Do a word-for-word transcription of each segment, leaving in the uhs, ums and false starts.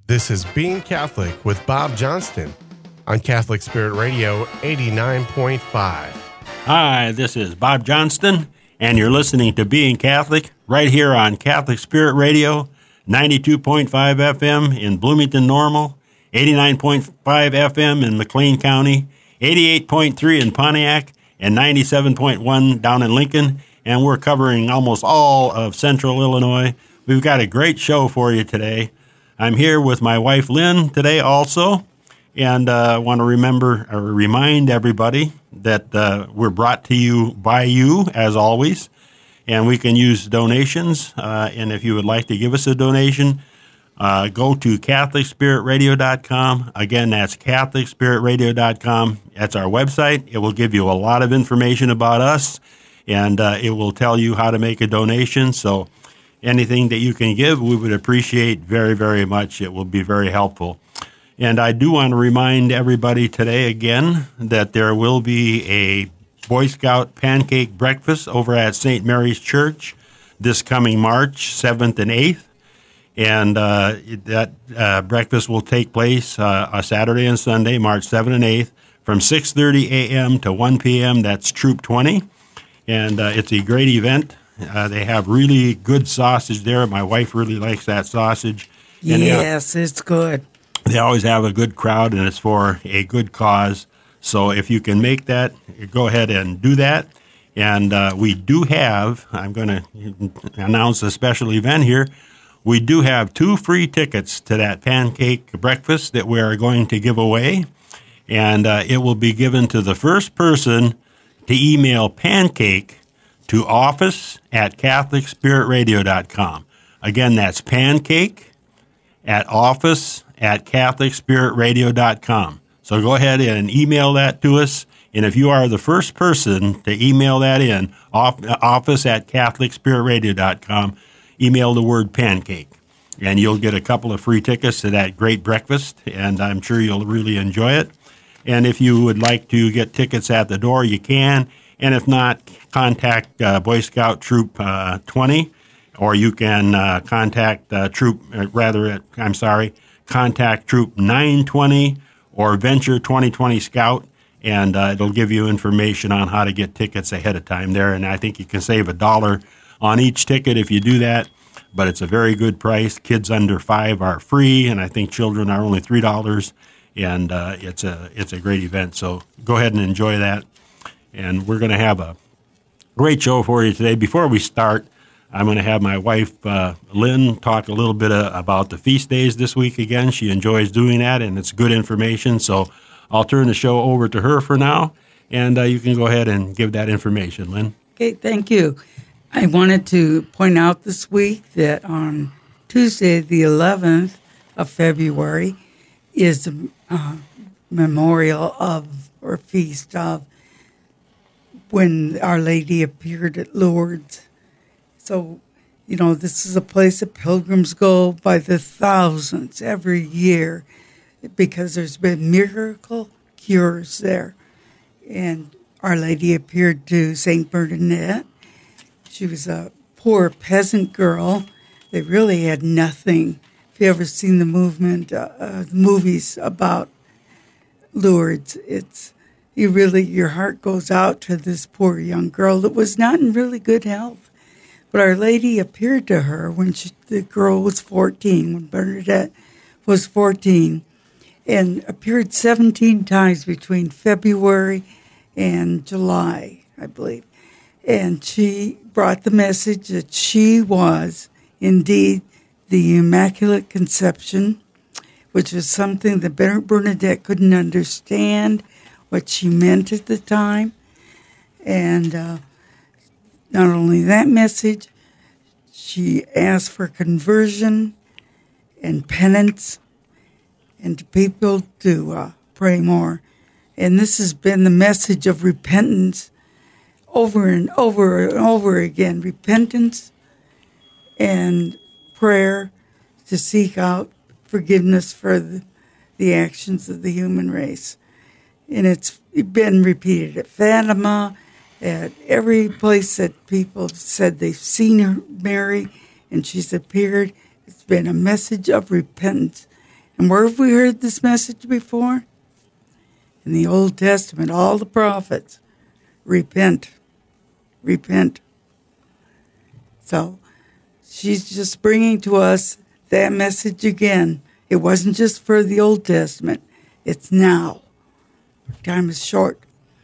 This is Being Catholic with Bob Johnston on Catholic Spirit Radio eighty-nine point five. Hi, this is Bob Johnston, and you're listening to Being Catholic right here on Catholic Spirit Radio, ninety-two point five F M in Bloomington Normal, eighty-nine point five F M in McLean County, eighty-eight point three in Pontiac, and ninety-seven point one down in Lincoln, and we're covering almost all of central Illinois. We've got a great show for you today. I'm here with my wife, Lynn, today also, and I uh, want to remember or remind everybody that uh, we're brought to you by you, as always, and we can use donations, uh, and if you would like to give us a donation, uh, go to Catholic Spirit Radio dot com. Again, that's Catholic Spirit Radio dot com. That's our website. It will give you a lot of information about us, and uh, it will tell you how to make a donation, so anything that you can give, we would appreciate very, very much. It will be very helpful. And I do want to remind everybody today again that there will be a Boy Scout pancake breakfast over at Saint Mary's Church this coming March seventh and eighth. And uh, that uh, breakfast will take place uh, on Saturday and Sunday, March seventh and eighth, from six thirty a.m. to one p.m. That's Troop twenty. And uh, it's a great event. Uh, they have really good sausage there. My wife really likes that sausage. And yes, they, it's good. They always have a good crowd, and it's for a good cause. So if you can make that, go ahead and do that. And uh, we do have, I'm going to announce a special event here. We do have two free tickets to that pancake breakfast that we are going to give away. And uh, it will be given to the first person to email pancake to office at Catholic Spirit Radio dot com. Again, that's pancake at office at Catholic Spirit Radio dot com. So go ahead and email that to us. And if you are the first person to email that in, off, office at Catholic Spirit Radio dot com, email the word pancake. And you'll get a couple of free tickets to that great breakfast, and I'm sure you'll really enjoy it. And if you would like to get tickets at the door, you can. And if not, contact uh, Boy Scout Troop uh, twenty, or you can uh, contact uh, Troop, uh, rather, I'm sorry, contact Troop nine twenty or Venture twenty twenty Scout, and uh, it'll give you information on how to get tickets ahead of time there. And I think you can save a dollar on each ticket if you do that, but it's a very good price. Kids under five are free, and I think children are only three dollars, and uh, it's a it's a great event. So go ahead and enjoy that. And we're going to have a great show for you today. Before we start, I'm going to have my wife, uh, Lynn, talk a little bit uh, about the feast days this week again. She enjoys doing that, and it's good information. So I'll turn the show over to her for now, and uh, you can go ahead and give that information, Lynn. Okay, thank you. I wanted to point out this week that on Tuesday, the eleventh of February, is the uh, memorial of, or feast of, when Our Lady appeared at Lourdes. So, you know, this is a place that pilgrims go by the thousands every year because there's been miracle cures there. And Our Lady appeared to Saint Bernadette. She was a poor peasant girl that really had nothing. If you ever seen the movement, uh, uh, movies about Lourdes, it's You really, your heart goes out to this poor young girl that was not in really good health. But Our Lady appeared to her when she, the girl was fourteen, when Bernadette was fourteen, and appeared seventeen times between February and July, I believe. And she brought the message that she was indeed the Immaculate Conception, which was something that Bernadette couldn't understand what she meant at the time. And uh, not only that message, she asked for conversion and penance and to people to uh, pray more. And this has been the message of repentance over and over and over again. Repentance and prayer to seek out forgiveness for the, the actions of the human race. And it's been repeated at Fatima, at every place that people said they've seen her, Mary, and she's appeared. It's been a message of repentance. And where have we heard this message before? In the Old Testament, all the prophets, repent, repent. So she's just bringing to us that message again. It wasn't just for the Old Testament. It's now. Time is short.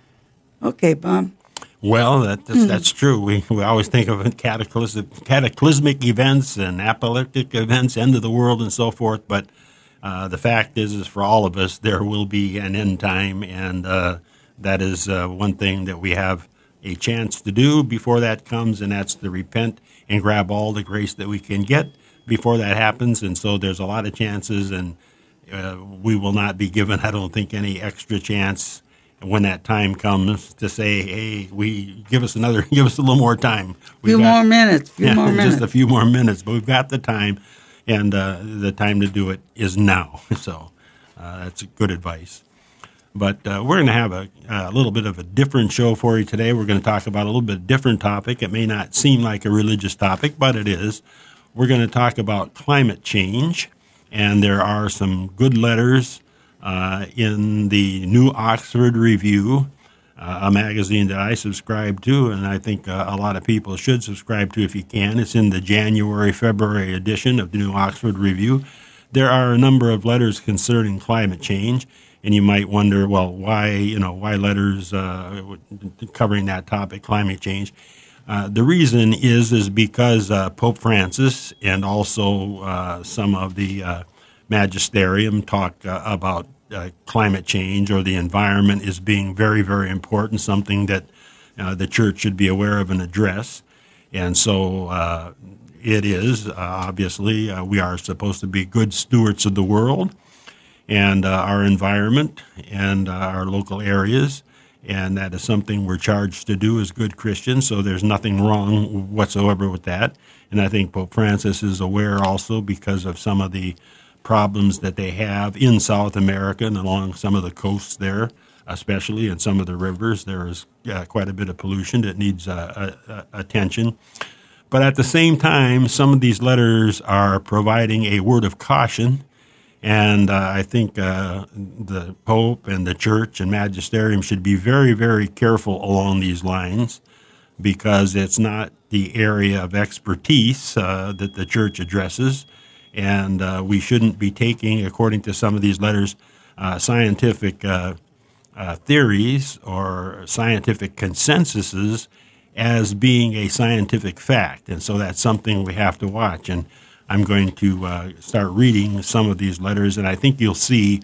Okay, Bob. Well, that, that's, that's true. We we always think of cataclysmic, cataclysmic events and apocalyptic events, end of the world, and so forth. But uh, the fact is, is for all of us, there will be an end time, and uh, that is uh, one thing that we have a chance to do before that comes, and that's to repent and grab all the grace that we can get before that happens. And so there's a lot of chances, and uh, we will not be given, I don't think, any extra chance when that time comes to say, hey, we give us another, give us a little more time. A few more minutes, few yeah, more minutes. Just a few more minutes, but we've got the time, and uh, the time to do it is now. So uh, that's good advice. But uh, we're going to have a, a little bit of a different show for you today. We're going to talk about a little bit different topic. It may not seem like a religious topic, but it is. We're going to talk about climate change, and there are some good letters Uh, in the New Oxford Review, uh, a magazine that I subscribe to, and I think uh, a lot of people should subscribe to if you can. It's in the January, February edition of the New Oxford Review. There are a number of letters concerning climate change, and you might wonder, well, why, you know, why letters uh, covering that topic, climate change? Uh, the reason is is because uh, Pope Francis and also uh, some of the uh, magisterium talk uh, about uh, climate change or the environment as being very, very important, something that uh, the church should be aware of and address. And so uh, it is, uh, obviously, uh, we are supposed to be good stewards of the world and uh, our environment and uh, our local areas, and that is something we're charged to do as good Christians, so there's nothing wrong whatsoever with that. And I think Pope Francis is aware also because of some of the problems that they have in South America and along some of the coasts there, especially in some of the rivers. There is uh, quite a bit of pollution that needs uh, uh, attention. But at the same time, some of these letters are providing a word of caution, and uh, I think uh, the Pope and the Church and Magisterium should be very, very careful along these lines, because it's not the area of expertise uh, that the Church addresses. And uh, we shouldn't be taking, according to some of these letters, uh, scientific uh, uh, theories or scientific consensuses as being a scientific fact. And so that's something we have to watch. And I'm going to uh, start reading some of these letters, and I think you'll see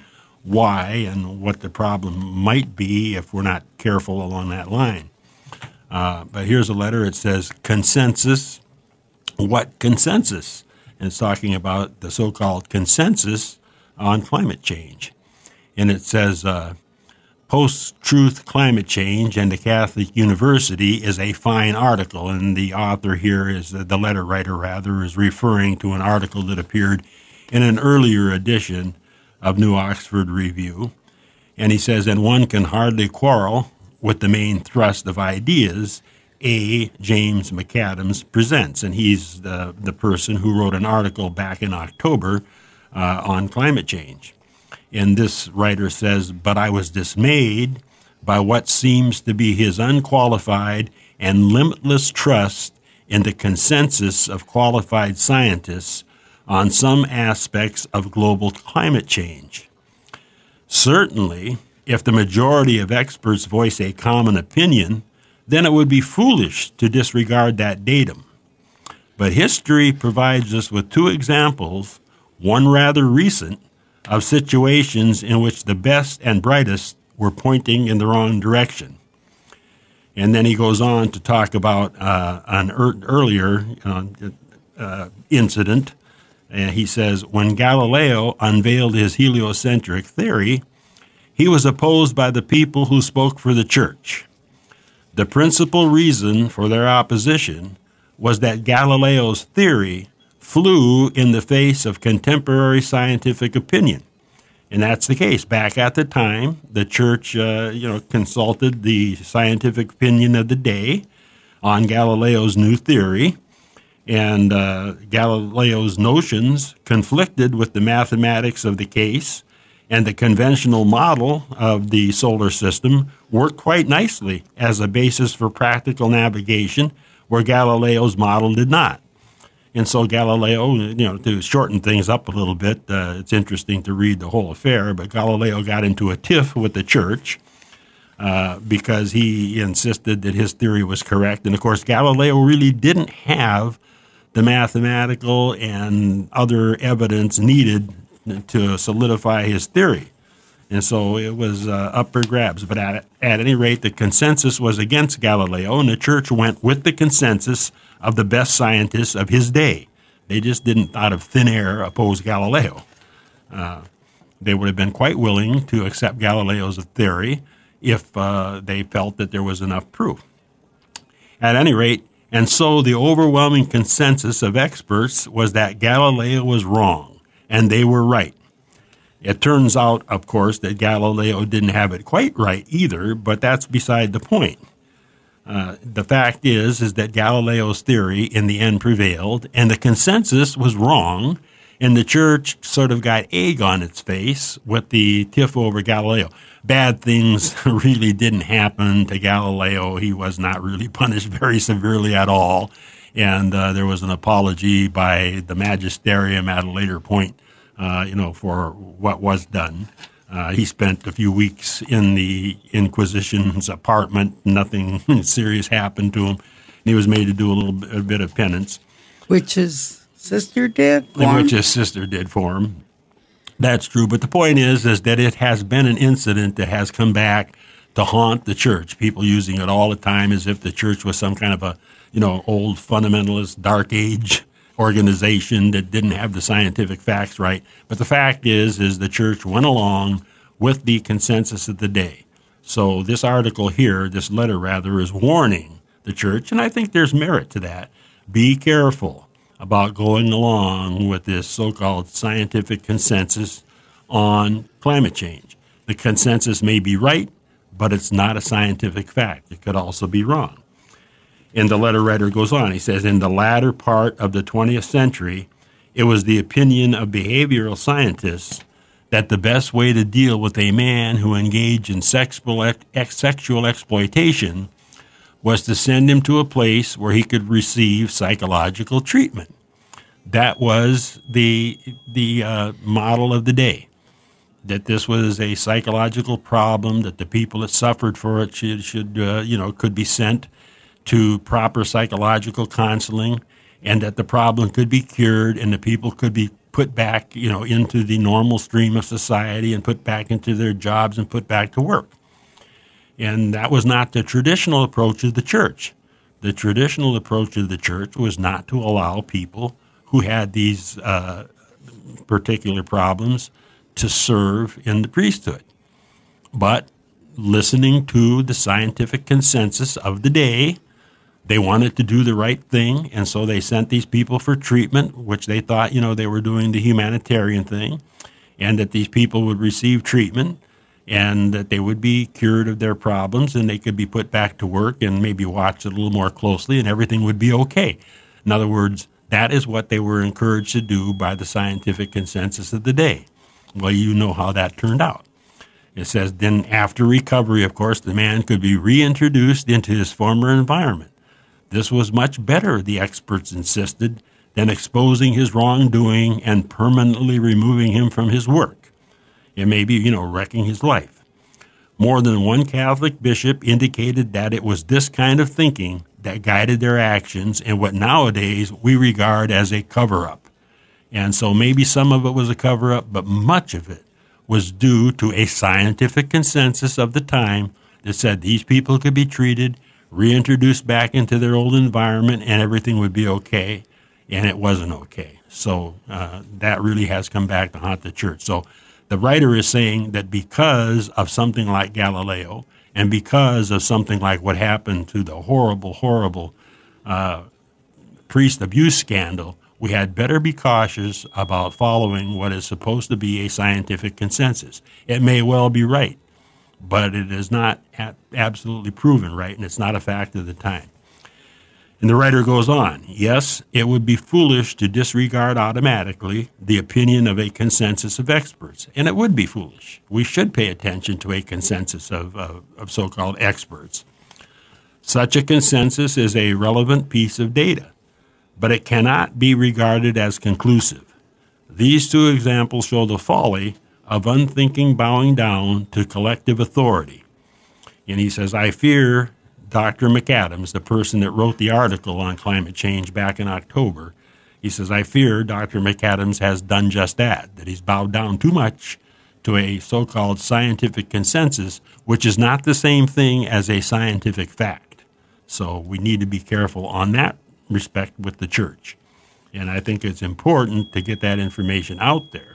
why and what the problem might be if we're not careful along that line. Uh, but here's a letter. It says, consensus. What consensus? And it's talking about the so-called consensus on climate change. And it says, uh, Post-Truth Climate Change and the Catholic University is a fine article. And the author here is, uh, the letter writer rather, is referring to an article that appeared in an earlier edition of New Oxford Review. And he says, and one can hardly quarrel with the main thrust of ideas A. James McAdams presents, and he's the, the person who wrote an article back in October uh, on climate change. And this writer says, but I was dismayed by what seems to be his unqualified and limitless trust in the consensus of qualified scientists on some aspects of global climate change. Certainly, if the majority of experts voice a common opinion, then it would be foolish to disregard that datum. But history provides us with two examples, one rather recent, of situations in which the best and brightest were pointing in the wrong direction. And then he goes on to talk about uh, an er- earlier uh, uh, incident. And he says, when Galileo unveiled his heliocentric theory, he was opposed by the people who spoke for the church. The principal reason for their opposition was that Galileo's theory flew in the face of contemporary scientific opinion. And that's the case. Back at the time, the church uh, you know, consulted the scientific opinion of the day on Galileo's new theory, And uh, Galileo's notions conflicted with the mathematics of the case, and the conventional model of the solar system worked quite nicely as a basis for practical navigation, where Galileo's model did not. And so Galileo, you know, to shorten things up a little bit, uh, it's interesting to read the whole affair, but Galileo got into a tiff with the church uh, because he insisted that his theory was correct. And, of course, Galileo really didn't have the mathematical and other evidence needed to solidify his theory. And so it was uh, up for grabs. But at, at any rate, the consensus was against Galileo, and the church went with the consensus of the best scientists of his day. They just didn't, out of thin air, oppose Galileo. Uh, they would have been quite willing to accept Galileo's theory if uh, they felt that there was enough proof. At any rate, and so the overwhelming consensus of experts was that Galileo was wrong, and they were right. It turns out, of course, that Galileo didn't have it quite right either, but that's beside the point. Uh, the fact is, is that Galileo's theory in the end prevailed, and the consensus was wrong, and the church sort of got egg on its face with the tiff over Galileo. Bad things really didn't happen to Galileo. He was not really punished very severely at all, and uh, there was an apology by the magisterium at a later point, uh, you know, for what was done. Uh, he spent a few weeks in the Inquisition's apartment. Nothing serious happened to him. He was made to do a little bit, a bit of penance. Which his sister did for him? Which his sister did for him. That's true. But the point is, is that it has been an incident that has come back to haunt the church. People using it all the time as if the church was some kind of a, you know, old fundamentalist, dark age organization that didn't have the scientific facts right. But the fact is, is the church went along with the consensus of the day. So this article here, this letter rather, is warning the church, and I think there's merit to that. Be careful about going along with this so-called scientific consensus on climate change. The consensus may be right, but it's not a scientific fact. It could also be wrong. And the letter writer goes on. He says, in the latter part of the twentieth century, it was the opinion of behavioral scientists that the best way to deal with a man who engaged in sexual, ex- sexual exploitation was to send him to a place where he could receive psychological treatment. That was the, the uh, model of the day, that this was a psychological problem, that the people that suffered for it should, should uh, you know, could be sent to proper psychological counseling, and that the problem could be cured and the people could be put back, you know, into the normal stream of society and put back into their jobs and put back to work. And that was not the traditional approach of the church. The traditional approach of the church was not to allow people who had these uh, particular problems to serve in the priesthood. But listening to the scientific consensus of the day, they wanted to do the right thing, and so they sent these people for treatment, which they thought, you know, they were doing the humanitarian thing, and that these people would receive treatment, and that they would be cured of their problems, and they could be put back to work and maybe watched a little more closely, and everything would be okay. In other words, that is what they were encouraged to do by the scientific consensus of the day. Well, you know how that turned out. It says, then after recovery, of course, the man could be reintroduced into his former environment. This was much better, the experts insisted, than exposing his wrongdoing and permanently removing him from his work. It may be, you know, wrecking his life. More than one Catholic bishop indicated that it was this kind of thinking that guided their actions in what nowadays we regard as a cover-up. And so maybe some of it was a cover-up, but much of it was due to a scientific consensus of the time that said these people could be treated, reintroduced back into their old environment, and everything would be okay, and it wasn't okay. So uh, that really has come back to haunt the church. So the writer is saying that because of something like Galileo, and because of something like what happened to the horrible, horrible uh, priest abuse scandal, we had better be cautious about following what is supposed to be a scientific consensus. It may well be right, but it is not absolutely proven right, and it's not a fact of the time. And the writer goes on, yes, it would be foolish to disregard automatically the opinion of a consensus of experts. And it would be foolish. We should pay attention to a consensus of, of, of so-called experts. Such a consensus is a relevant piece of data, but it cannot be regarded as conclusive. These two examples show the folly of unthinking bowing down to collective authority. And he says, I fear Doctor McAdams, the person that wrote the article on climate change back in October, he says, I fear Doctor McAdams has done just that, that he's bowed down too much to a so-called scientific consensus, which is not the same thing as a scientific fact. So we need to be careful on that respect with the church. And I think it's important to get that information out there.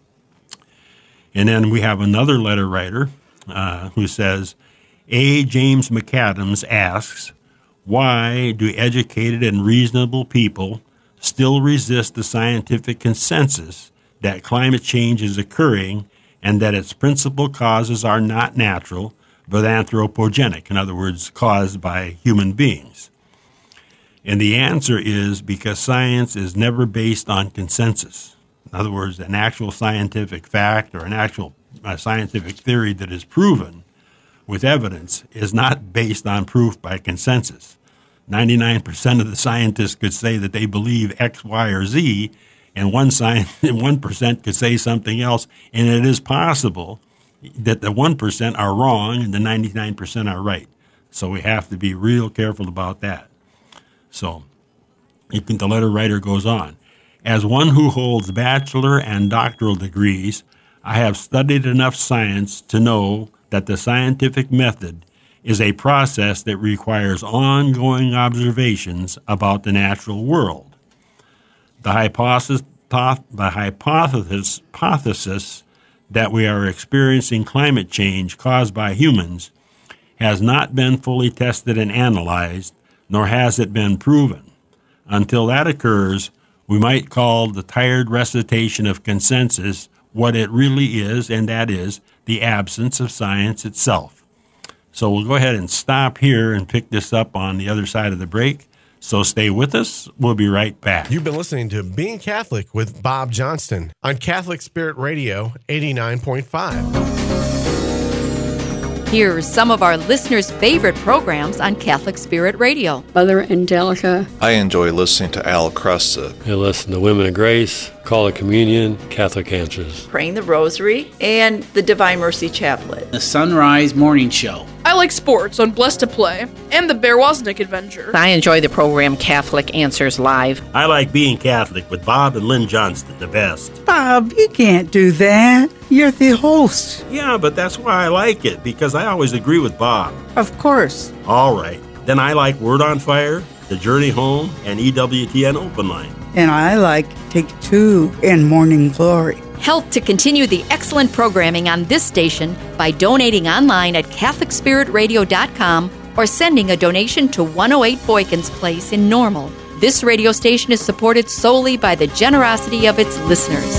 And then we have another letter writer uh, who says, A. James McAdams asks, why do educated and reasonable people still resist the scientific consensus that climate change is occurring and that its principal causes are not natural, but anthropogenic, in other words, caused by human beings? And the answer is because science is never based on consensus. In other words, an actual scientific fact or an actual uh, scientific theory that is proven with evidence is not based on proof by consensus. ninety-nine percent of the scientists could say that they believe X, Y, or Z, and one sci- one percent could say something else, and it is possible that the one percent are wrong and the ninety-nine percent are right. So we have to be real careful about that. So you can, the letter writer goes on. As one who holds bachelor and doctoral degrees, I have studied enough science to know that the scientific method is a process that requires ongoing observations about the natural world. The hypothesis, the hypothesis, hypothesis that we are experiencing climate change caused by humans has not been fully tested and analyzed, nor has it been proven. Until that occurs, we might call the tired recitation of consensus what it really is, and that is the absence of science itself. So we'll go ahead and stop here and pick this up on the other side of the break. So stay with us. We'll be right back. You've been listening to Being Catholic with Bob Johnston on Catholic Spirit Radio eighty-nine point five. Here are some of our listeners' favorite programs on Catholic Spirit Radio. Mother Angelica. I enjoy listening to Al Crusta. I listen to Women of Grace, Call of Communion, Catholic Answers. Praying the Rosary, and the Divine Mercy Chaplet. The Sunrise Morning Show. I like sports on Blessed to Play and the Bear Wozniak Adventure. I enjoy the program Catholic Answers Live. I like Being Catholic with Bob and Lynn Johnston the best. Bob, you can't do that. You're the host. Yeah, but that's why I like it, because I always agree with Bob. Of course. All right. Then I like Word on Fire, The Journey Home, and E W T N Open Line. And I like Take Two and Morning Glory. Help to continue the excellent programming on this station by donating online at catholic spirit radio dot com or sending a donation to one oh eight Boykins Place in Normal. This radio station is supported solely by the generosity of its listeners.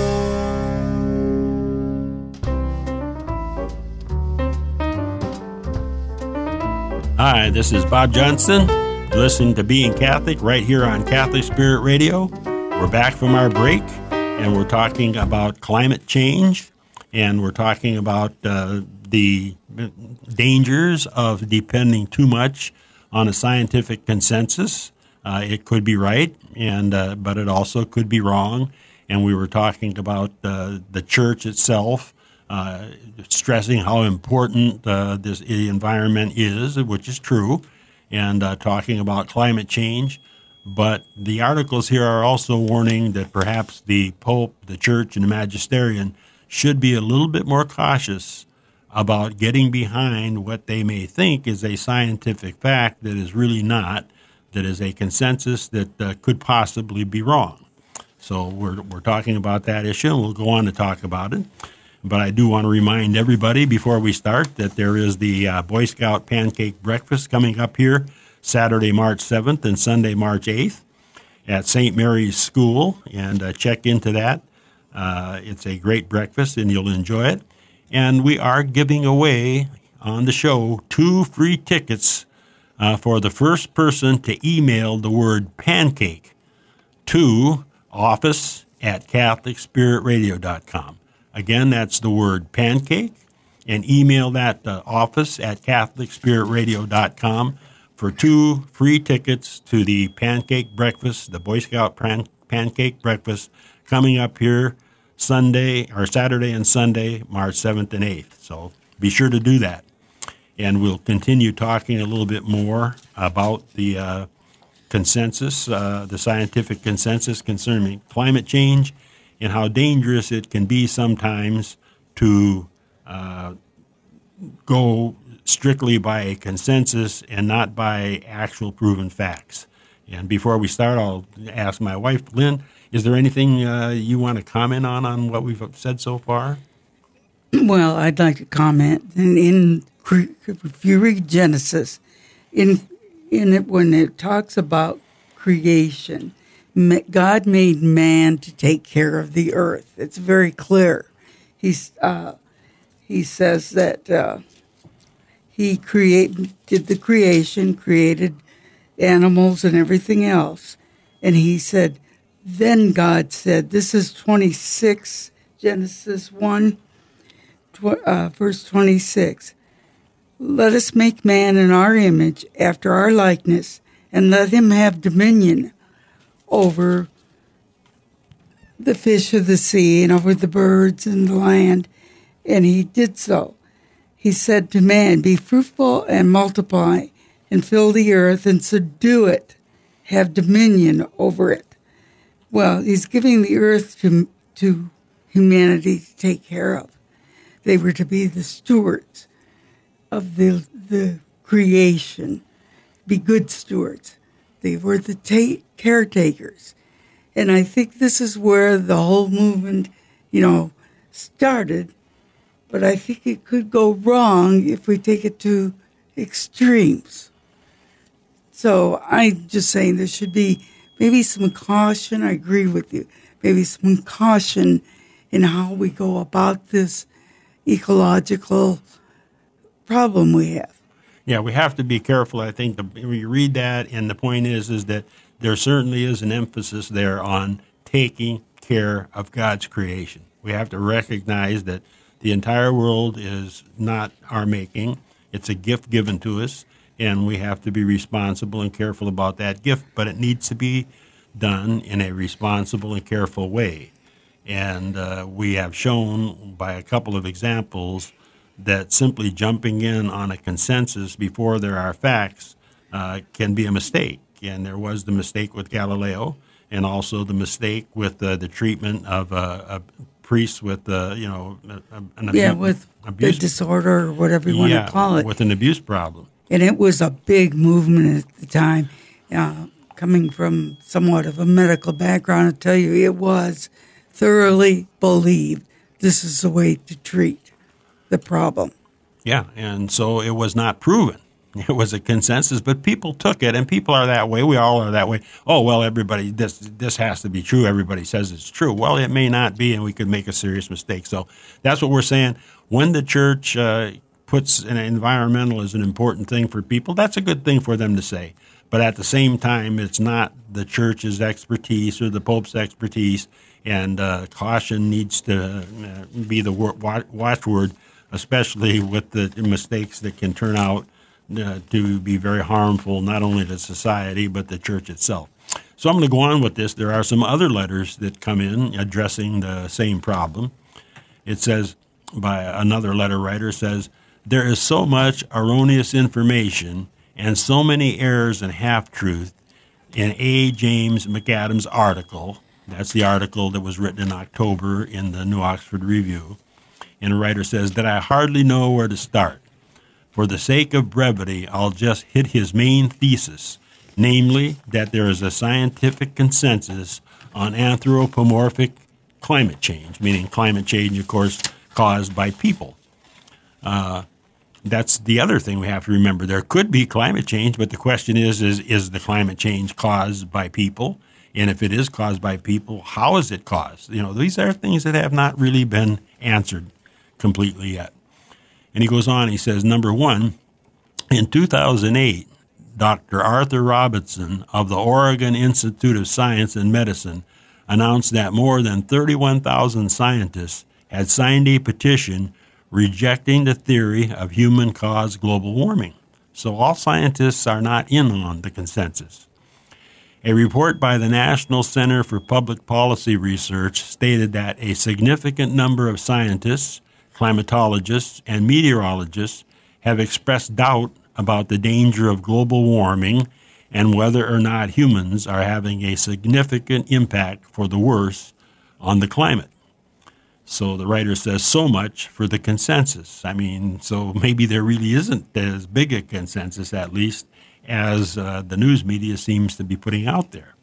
Hi, this is Bob Johnston. Listen to Being Catholic right here on Catholic Spirit Radio. We're back from our break, and we're talking about climate change, and we're talking about uh, the dangers of depending too much on a scientific consensus. Uh, it could be right, and uh, but it also could be wrong. And we were talking about uh, the church itself, uh, stressing how important uh, this the environment is, which is true, and uh, talking about climate change. But the articles here are also warning that perhaps the Pope, the Church, and the Magisterium should be a little bit more cautious about getting behind what they may think is a scientific fact that is really not, that is a consensus that uh, could possibly be wrong. So we're we're talking about that issue, and we'll go on to talk about it. But I do want to remind everybody before we start that there is the uh, Boy Scout Pancake Breakfast coming up here Saturday, March seventh and Sunday, March eighth at Saint Mary's School, and uh, check into that. Uh, it's a great breakfast, and you'll enjoy it. And we are giving away on the show two free tickets uh, for the first person to email the word pancake to office at Catholic Spirit Radio dot com. Again, that's the word pancake, and email that to office at Catholic Spirit Radio dot com for two free tickets to the Pancake Breakfast, the Boy Scout Pan- Pancake Breakfast, coming up here Sunday, or Saturday and Sunday, March seventh and eighth. So be sure to do that. And we'll continue talking a little bit more about the uh, consensus, uh, the scientific consensus concerning climate change and how dangerous it can be sometimes to uh, go strictly by a consensus and not by actual proven facts. And before we start, I'll ask my wife, Lynn, is there anything uh, you want to comment on on what we've said so far? Well, I'd like to comment. In, in if you read Genesis, in in it when it talks about creation, God made man to take care of the earth. It's very clear. He's uh, he says that uh, he create did the creation, created animals and everything else, and he said. Then God said, this is twenty-six, Genesis one, tw- uh, verse twenty-six. Let us make man in our image, after our likeness, and let him have dominion over the fish of the sea and over the birds and the land. And he did so. He said to man, be fruitful and multiply, and fill the earth and subdue it, have dominion over it. Well, he's giving the earth to to humanity to take care of. They were to be the stewards of the the creation, be good stewards. They were the ta- caretakers. And I think this is where the whole movement, you know, started. But I think it could go wrong if we take it to extremes. So I'm just saying there should be maybe some caution. I agree with you. Maybe some caution in how we go about this ecological problem we have. Yeah, we have to be careful. I think the, we read that, and the point is, is that there certainly is an emphasis there on taking care of God's creation. We have to recognize that the entire world is not our making. It's a gift given to us. And we have to be responsible and careful about that gift, but it needs to be done in a responsible and careful way. And uh, we have shown by a couple of examples that simply jumping in on a consensus before there are facts uh, can be a mistake. And there was the mistake with Galileo, and also the mistake with uh, the treatment of uh, a priest with, uh, you know, an yeah, abu- with abuse the disorder or whatever you want yeah, to call it. with an abuse problem. And it was a big movement at the time. Uh, coming from somewhat of a medical background, I tell you, it was thoroughly believed this is the way to treat the problem. Yeah, and so it was not proven. It was a consensus, but people took it, and people are that way. We all are that way. Oh, well, everybody, this this has to be true. Everybody says it's true. Well, it may not be, and we could make a serious mistake. So that's what we're saying. When the church uh, puts an environmental as an important thing for people, that's a good thing for them to say. But at the same time, it's not the church's expertise or the Pope's expertise, and uh, caution needs to uh, be the watchword, especially with the mistakes that can turn out uh, to be very harmful, not only to society, but the church itself. So I'm going to go on with this. There are some other letters that come in addressing the same problem. It says, by another letter writer, says, there is so much erroneous information and so many errors and half-truth in A. James McAdams' article. That's the article that was written in October in the New Oxford Review. And the writer says that I hardly know where to start. For the sake of brevity, I'll just hit his main thesis, namely that there is a scientific consensus on anthropomorphic climate change, meaning climate change, of course, caused by people. Uh, that's the other thing we have to remember. There could be climate change, but the question is, is, is the climate change caused by people? And if it is caused by people, how is it caused? You know, these are things that have not really been answered completely yet. And he goes on, he says, number one, in two thousand eight, Doctor Arthur Robinson of the Oregon Institute of Science and Medicine announced that more than thirty-one thousand scientists had signed a petition rejecting the theory of human-caused global warming. So all scientists are not in on the consensus. A report by the National Center for Public Policy Research stated that a significant number of scientists, climatologists, and meteorologists have expressed doubt about the danger of global warming and whether or not humans are having a significant impact for the worse on the climate. So the writer says, so much for the consensus. I mean, so maybe there really isn't as big a consensus, at least, as uh, the news media seems to be putting out there.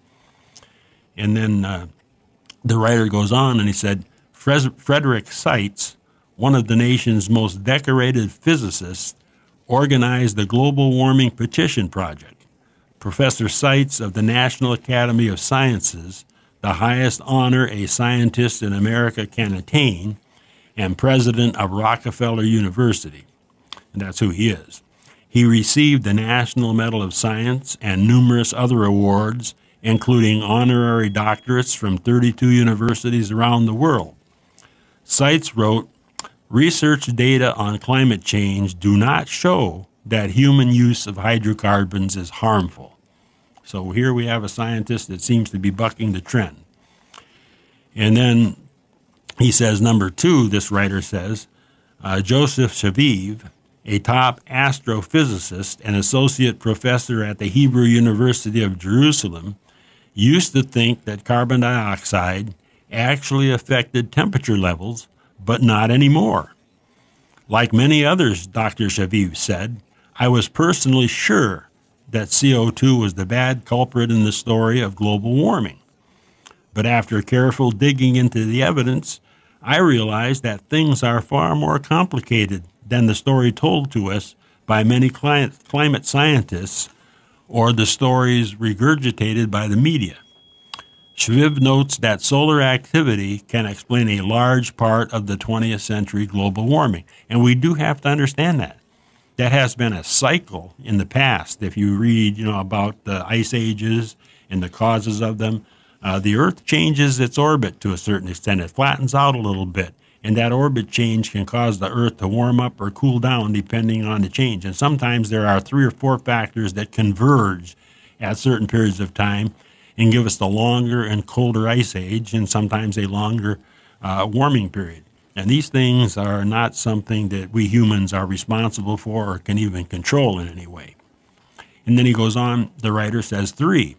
And then uh, the writer goes on and he said, Frederick Seitz, one of the nation's most decorated physicists, organized the Global Warming Petition Project. Professor Seitz of the National Academy of Sciences, the highest honor a scientist in America can attain, and president of Rockefeller University. And that's who he is. He received the National Medal of Science and numerous other awards, including honorary doctorates from thirty-two universities around the world. Seitz wrote, research data on climate change do not show that human use of hydrocarbons is harmful. So here we have a scientist that seems to be bucking the trend. And then he says, number two, this writer says, uh, Joseph Shaviv, a top astrophysicist and associate professor at the Hebrew University of Jerusalem, used to think that carbon dioxide actually affected temperature levels, but not anymore. Like many others, Doctor Shaviv said, I was personally sure that C O two was the bad culprit in the story of global warming. But after careful digging into the evidence, I realized that things are far more complicated than the story told to us by many climate scientists or the stories regurgitated by the media. Shviv notes that solar activity can explain a large part of the twentieth century global warming, and we do have to understand that. That has been a cycle in the past. If you read, you know, about the ice ages and the causes of them, uh, the Earth changes its orbit to a certain extent. It flattens out a little bit, and that orbit change can cause the Earth to warm up or cool down depending on the change. And sometimes there are three or four factors that converge at certain periods of time and give us the longer and colder ice age and sometimes a longer uh, warming period. And these things are not something that we humans are responsible for or can even control in any way. And then he goes on, the writer says, three,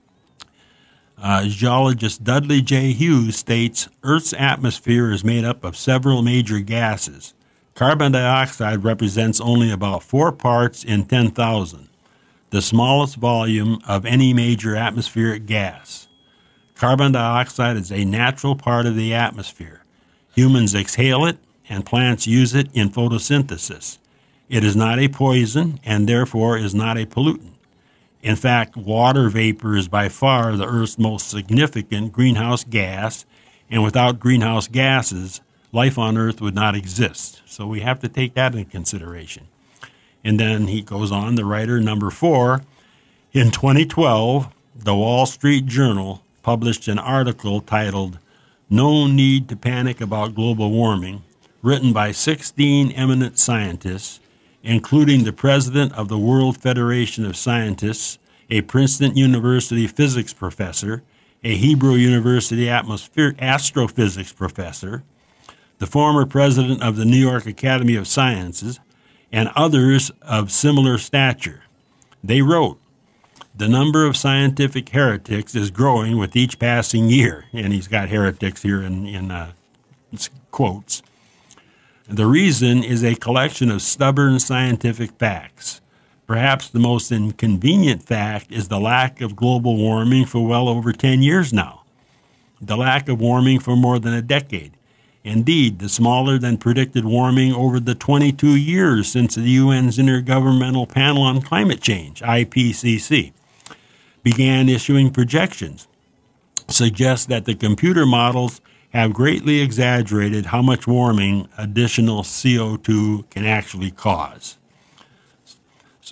uh, geologist Dudley J. Hughes states, Earth's atmosphere is made up of several major gases. Carbon dioxide represents only about four parts in ten thousand, the smallest volume of any major atmospheric gas. Carbon dioxide is a natural part of the atmosphere. Humans exhale it, and plants use it in photosynthesis. It is not a poison, and therefore is not a pollutant. In fact, water vapor is by far the Earth's most significant greenhouse gas, and without greenhouse gases, life on Earth would not exist. So we have to take that into consideration. And then he goes on, the writer, number four, in twenty twelve, the Wall Street Journal published an article titled, No Need to Panic About Global Warming, written by sixteen eminent scientists, including the president of the World Federation of Scientists, a Princeton University physics professor, a Hebrew University atmosphere astrophysics professor, the former president of the New York Academy of Sciences, and others of similar stature. They wrote, the number of scientific heretics is growing with each passing year. And he's got heretics here in, in uh, quotes. The reason is a collection of stubborn scientific facts. Perhaps the most inconvenient fact is the lack of global warming for well over ten years now. The lack of warming for more than a decade. Indeed, the smaller than predicted warming over the twenty-two years since the U N's Intergovernmental Panel on Climate Change, I P C C, began issuing projections, suggests that the computer models have greatly exaggerated how much warming additional C O two can actually cause. So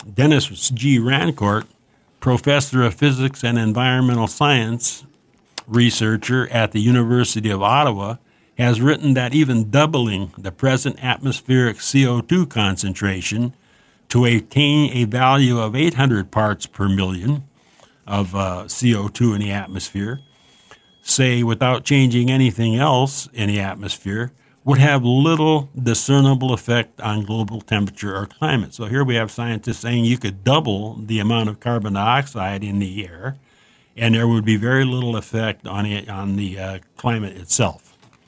Dennis G. Rancourt, professor of physics and environmental science researcher at the University of Ottawa, has written that even doubling the present atmospheric C O two concentration to attain a value of eight hundred parts per million of uh, C O two in the atmosphere, say without changing anything else in the atmosphere, would have little discernible effect on global temperature or climate. So here we have scientists saying you could double the amount of carbon dioxide in the air, and there would be very little effect on it, on the uh, climate itself.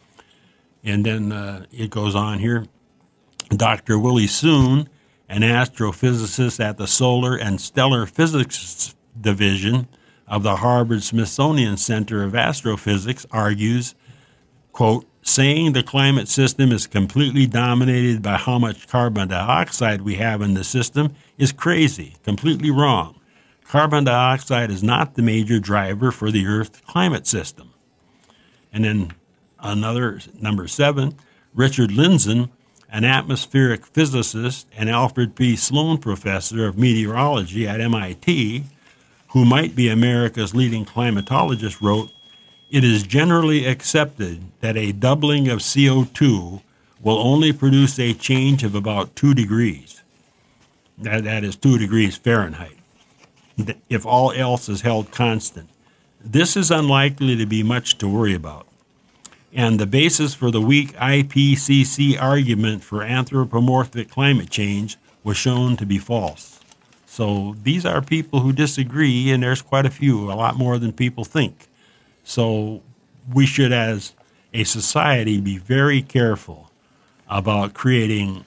And then uh, it goes on here. Doctor Willie Soon, an astrophysicist at the Solar and Stellar Physics Division of the Harvard-Smithsonian Center of Astrophysics, argues, quote, saying the climate system is completely dominated by how much carbon dioxide we have in the system is crazy, completely wrong. Carbon dioxide is not the major driver for the Earth climate system. And then another, number seven, Richard Lindzen, an atmospheric physicist and Alfred P. Sloan professor of meteorology at M I T, who might be America's leading climatologist, wrote, it is generally accepted that a doubling of C O two will only produce a change of about two degrees. That, that is two degrees Fahrenheit, if all else is held constant. This is unlikely to be much to worry about. And the basis for the weak I P C C argument for anthropomorphic climate change was shown to be false. So these are people who disagree, and there's quite a few, a lot more than people think. So we should, as a society, be very careful about creating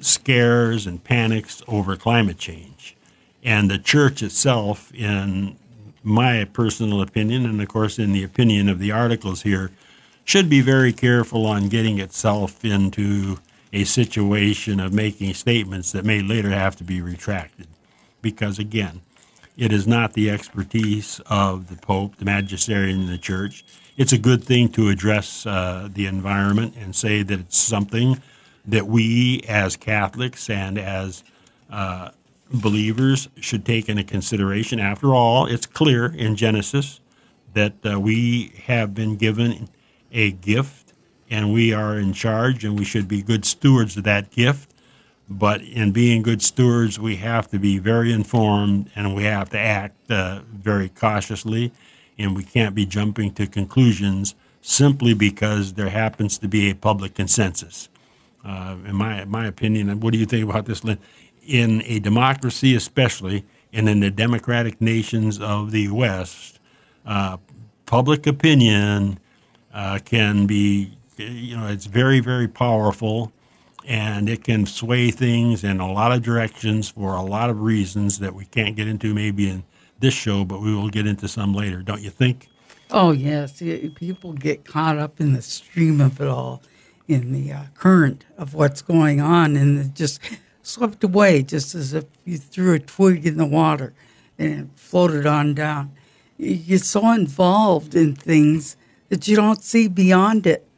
scares and panics over climate change. And the church itself, in my personal opinion, and of course in the opinion of the articles here, should be very careful on getting itself into a situation of making statements that may later have to be retracted. Because, again, it is not the expertise of the Pope, the magisterium in the church. It's a good thing to address uh, the environment and say that it's something that we as Catholics and as uh, believers should take into consideration. After all, it's clear in Genesis that uh, we have been given a gift, and we are in charge, and we should be good stewards of that gift. But in being good stewards, we have to be very informed, and we have to act uh, very cautiously, and we can't be jumping to conclusions simply because there happens to be a public consensus. Uh, in my my opinion, what do you think about this, Lynn? In a democracy especially, and in the democratic nations of the West, uh, public opinion Uh, can be, you know, it's very, very powerful, and it can sway things in a lot of directions for a lot of reasons that we can't get into maybe in this show, but we will get into some later, don't you think? Oh, yes. People get caught up in the stream of it all, in the uh, current of what's going on, and it just swept away, just as if you threw a twig in the water and it floated on down. You get so involved in things that you don't see beyond it.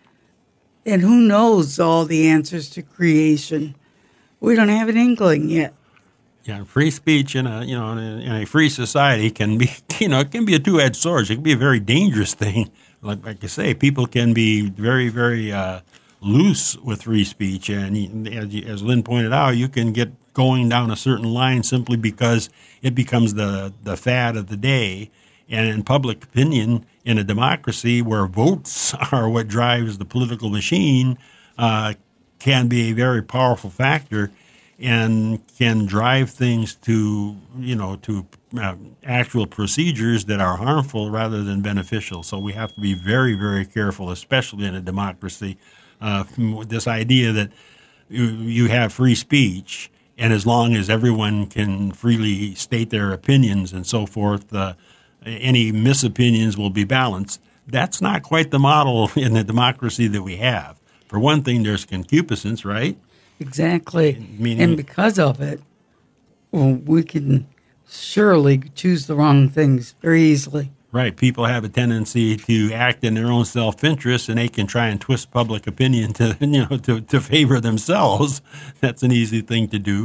And who knows all the answers to creation? We don't have an inkling yet. Yeah, free speech in a you know in a, in a free society can be you know it can be a two-edged sword. It can be a very dangerous thing. Like like I say, people can be very very uh, loose with free speech, and as, as Lynn pointed out, you can get going down a certain line simply because it becomes the the fad of the day. And in public opinion, in a democracy where votes are what drives the political machine, uh, can be a very powerful factor and can drive things to, you know, to uh, actual procedures that are harmful rather than beneficial. So we have to be very, very careful, especially in a democracy. Uh, this idea that you, you have free speech, and as long as everyone can freely state their opinions and so forth, uh, any misopinions will be balanced. That's not quite the model in the democracy that we have. For one thing, there's concupiscence, right? Exactly. Meaning, and because of it, well, we can surely choose the wrong things very easily. Right. People have a tendency to act in their own self-interest, and they can try and twist public opinion to, you know, to, to favor themselves. That's an easy thing to do.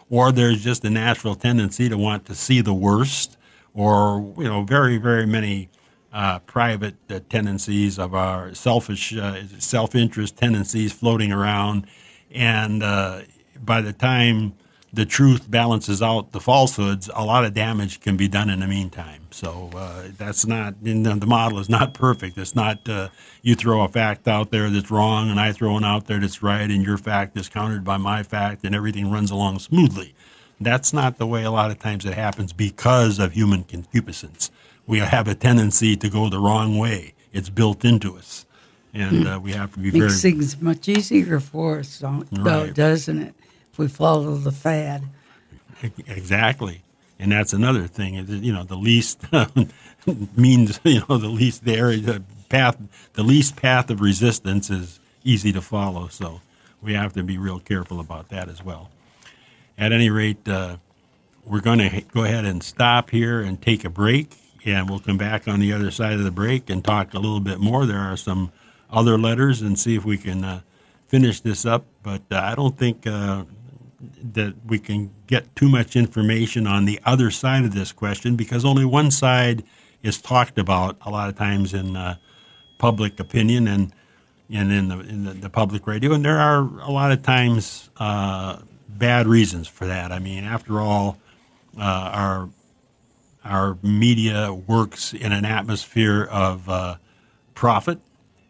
or there's just a natural tendency to want to see the worst, or, you know, very, very many uh, private uh, tendencies of our selfish, uh, self-interest tendencies floating around. And uh, by the time the truth balances out the falsehoods, a lot of damage can be done in the meantime. So uh, that's not, you know, the model is not perfect. It's not uh, you throw a fact out there that's wrong and I throw one out there that's right and your fact is countered by my fact and everything runs along smoothly. That's not the way a lot of times it happens because of human concupiscence. We have a tendency to go the wrong way. It's built into us. And uh, we have to be Makes very... Makes things much easier for us, don't, right. doesn't it? We follow the fad. Exactly. And that's another thing. You know, the least means, you know, the least the area, the path, the least path of resistance is easy to follow. So we have to be real careful about that as well. At any rate, uh, we're going to go ahead and stop here and take a break, and we'll come back on the other side of the break and talk a little bit more. There are some other letters and see if we can uh, finish this up, but uh, I don't think uh, that we can get too much information on the other side of this question because only one side is talked about a lot of times in uh, public opinion and, and in, the, in the, the public radio, and there are a lot of times uh, bad reasons for that. I mean, after all, uh, our our media works in an atmosphere of uh, profit,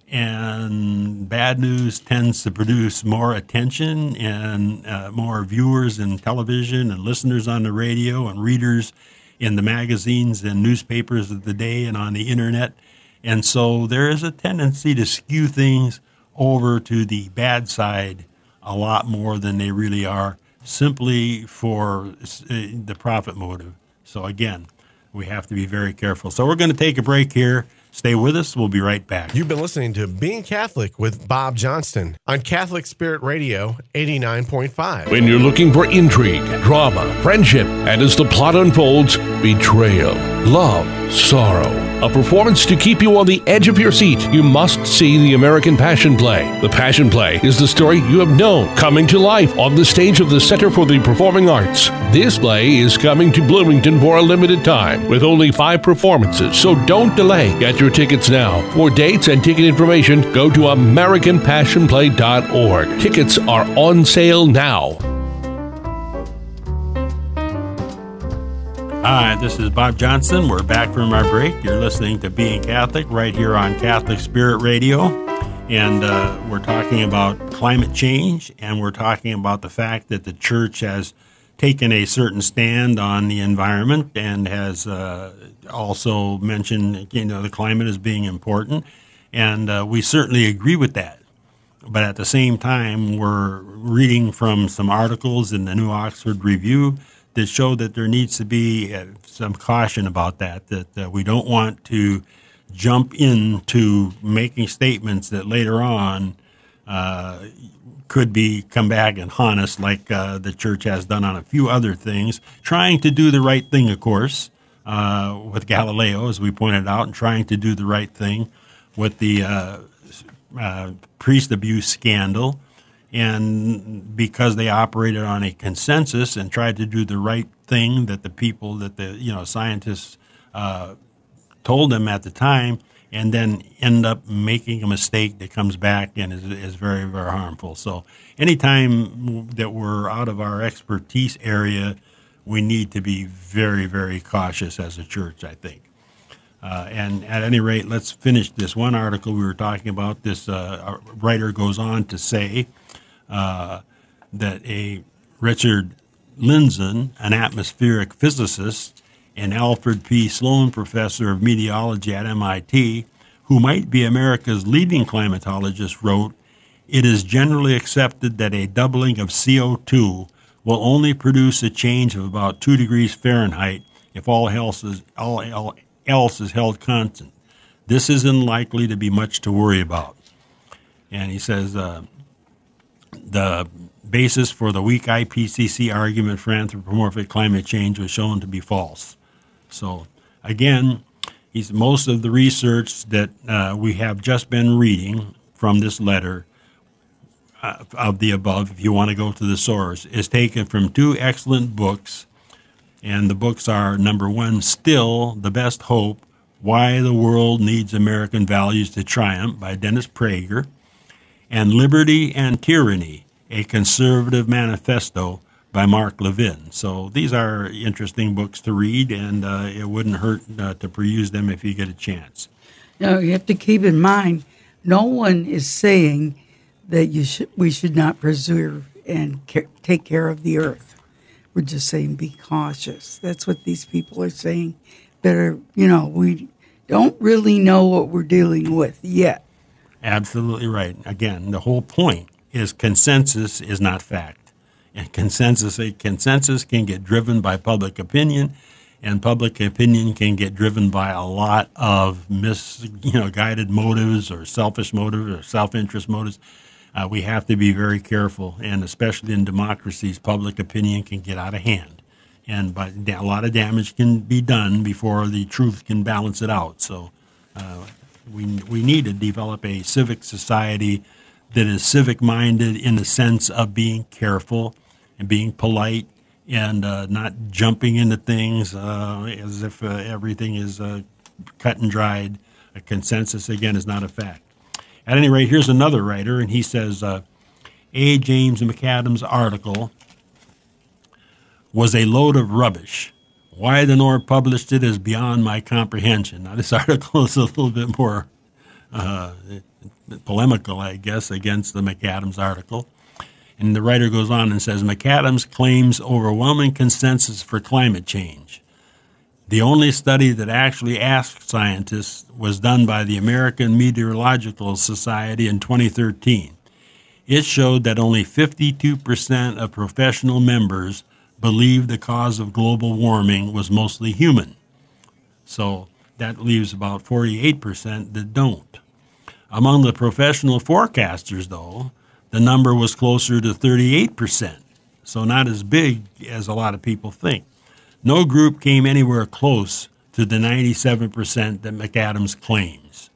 and bad news tends to produce more attention and uh, more viewers in television and listeners on the radio and readers in the magazines and newspapers of the day and on the internet. And so there is a tendency to skew things over to the bad side a lot more than they really are, simply for the profit motive. So again, we have to be very careful. So we're going to take a break here. Stay with us. We'll be right back. You've been listening to Being Catholic with Bob Johnston on Catholic Spirit Radio eighty-nine point five. When you're looking for intrigue, drama, friendship, and as the plot unfolds, betrayal, love, sorrow, a performance to keep you on the edge of your seat, you must see the American Passion Play. The Passion Play is the story you have known coming to life on the stage of the Center for the Performing Arts. This play is coming to Bloomington for a limited time with only five performances, so don't delay. Get your tickets now. For dates and ticket information, go to American Passion Play dot org. Tickets are on sale now. Hi, this is Bob Johnson. We're back from our break. You're listening to Being Catholic right here on Catholic Spirit Radio. And uh, we're talking about climate change, and we're talking about the fact that the church has taken a certain stand on the environment and has uh, also mentioned, you know, the climate as being important. And uh, we certainly agree with that. But at the same time, we're reading from some articles in the New Oxford Review that show that there needs to be uh, some caution about that, that uh, we don't want to jump into making statements that later on uh, could be come back and haunt us, like uh, the church has done on a few other things, trying to do the right thing, of course, uh, with Galileo, as we pointed out, and trying to do the right thing with the uh, uh, priest abuse scandal. And because they operated on a consensus and tried to do the right thing that the people, that the you know scientists uh, told them at the time, and then end up making a mistake that comes back and is, is very, very harmful. So anytime that we're out of our expertise area, we need to be very, very cautious as a church, I think. Uh, and at any rate, let's finish this one article we were talking about. This uh, writer goes on to say uh, that a Richard Lindzen, an atmospheric physicist, and Alfred P. Sloan professor of meteorology at M I T, who might be America's leading climatologist, wrote, "It is generally accepted that a doubling of C O two will only produce a change of about two degrees Fahrenheit if all else is, all else is held constant. This isn't likely to be much to worry about." And he says uh, the basis for the weak I P C C argument for anthropomorphic climate change was shown to be false. So, again, he's, most of the research that uh, we have just been reading from this letter uh, of the above, if you want to go to the source, is taken from two excellent books. And the books are, number one, Still, The Best Hope, Why the World Needs American Values to Triumph by Dennis Prager, and Liberty and Tyranny, A Conservative Manifesto by Mark Levin. So these are interesting books to read, and uh, it wouldn't hurt uh, to peruse them if you get a chance. Now, you have to keep in mind, no one is saying that you should, we should not preserve and ca- take care of the earth. We're just saying be cautious. That's what these people are saying. Better, you know, we don't really know what we're dealing with yet. Absolutely right. Again, the whole point is consensus is not fact. And consensus, a consensus can get driven by public opinion, and public opinion can get driven by a lot of mis, you know, guided motives or selfish motives or self-interest motives. Uh, we have to be very careful, and especially in democracies, public opinion can get out of hand, and by, a lot of damage can be done before the truth can balance it out. So uh, we we need to develop a civic society that is civic-minded in the sense of being careful and being polite and uh, not jumping into things uh, as if uh, everything is uh, cut and dried. A consensus, again, is not a fact. At any rate, here's another writer, and he says, uh, A. James McAdams' article was a load of rubbish. Why the N O R published it is beyond my comprehension. Now, this article is a little bit more uh, polemical, I guess, against the McAdams article. And the writer goes on and says, McAdams claims overwhelming consensus for climate change. The only study that actually asked scientists was done by the American Meteorological Society in twenty thirteen. It showed that only fifty-two percent of professional members believed the cause of global warming was mostly human. So that leaves about forty-eight percent that don't. Among the professional forecasters, though, the number was closer to thirty-eight percent, so not as big as a lot of people think. No group came anywhere close to the ninety-seven percent that McAdams claims.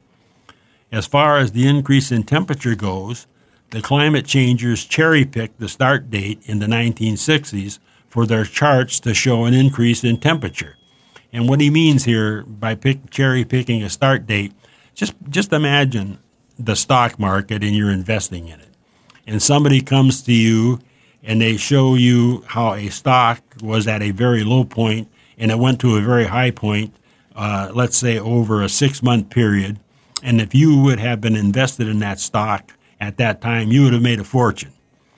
As far as the increase in temperature goes, the climate changers cherry-picked the start date in the nineteen sixties for their charts to show an increase in temperature. And what he means here by pick, cherry-picking a start date, just, just imagine the stock market and you're investing in it. And somebody comes to you and they show you how a stock was at a very low point and it went to a very high point, uh, let's say over a six-month period. And if you would have been invested in that stock at that time, you would have made a fortune.